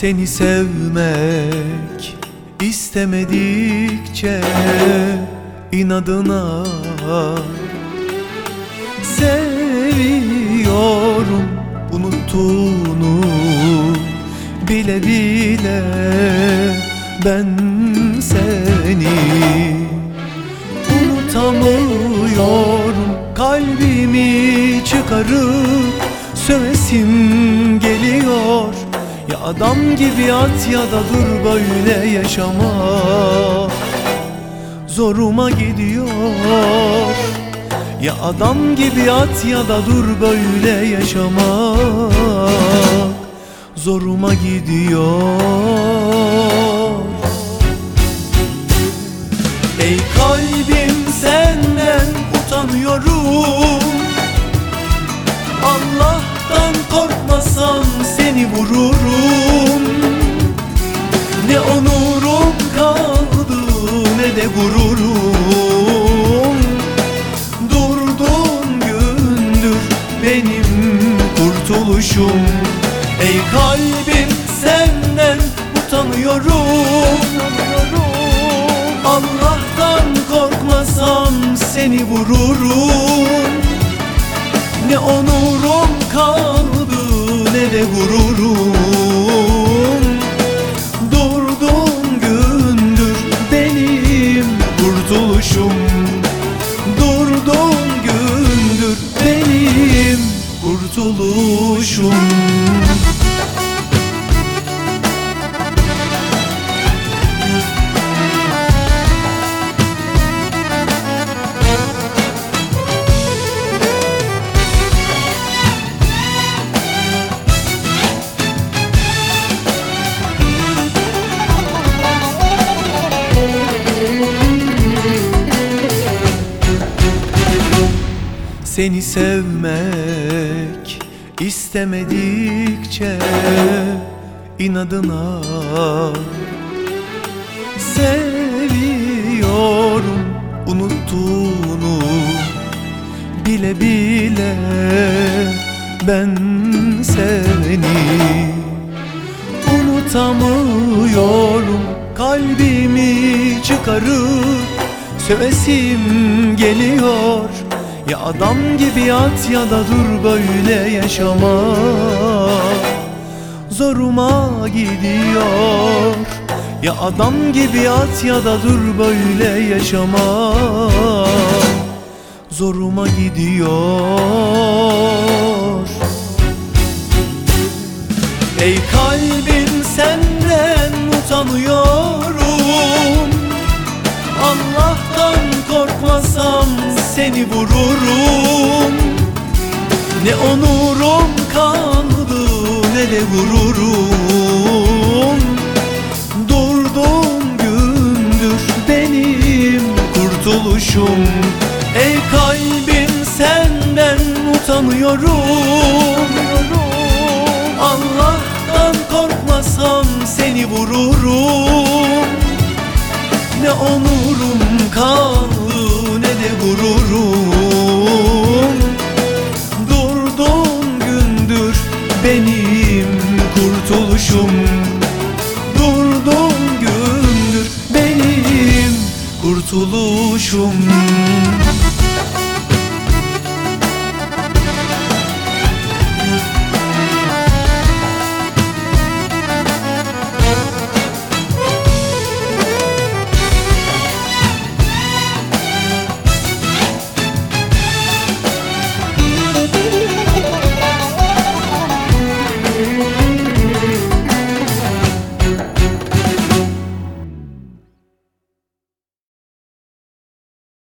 Seni sevmek istemedikçe inadına seviyorum, unuttuğunu bile bile ben seni unutamıyorum. Kalbimi çıkarıp sövesim geliyor. Ya adam gibi at ya da dur böyle yaşama, zoruma gidiyor. Ya adam gibi at ya da dur böyle yaşama, zoruma gidiyor. Ey kalbim, senden utanıyorum. Allah'tan korkmasam seni vururum. Ne onurum kaldı ne de gururum. Durduğun gündür benim kurtuluşum. Ey kalbim, senden utanıyorum. Allah'tan korkmasam seni vururum. Ne onurum kaldı ne de gururum. Durduğun gündür benim kurtuluşum. Durduğun gündür benim kurtuluşum. Seni sevmek istemedikçe inadına seviyorum, unuttuğunu bile bile ben seni unutamıyorum. Kalbimi çıkarıp sövesim geliyor. Ya adam gibi at ya da dur böyle yaşama, zoruma gidiyor. Ya adam gibi at ya da dur böyle yaşama, zoruma gidiyor. Ey kalbim, senden utanıyorum. Allah'tan korkmasam seni vururum. Ne onurum kaldı ne de gururum. Durduğun gündür benim kurtuluşum. Ey kalbim, senden utanıyorum. Allah'tan korkmasam seni vururum. Ne onurum kaldı ne de gururum. Durduğun gündür benim kurtuluşum. Durduğun gündür benim kurtuluşum.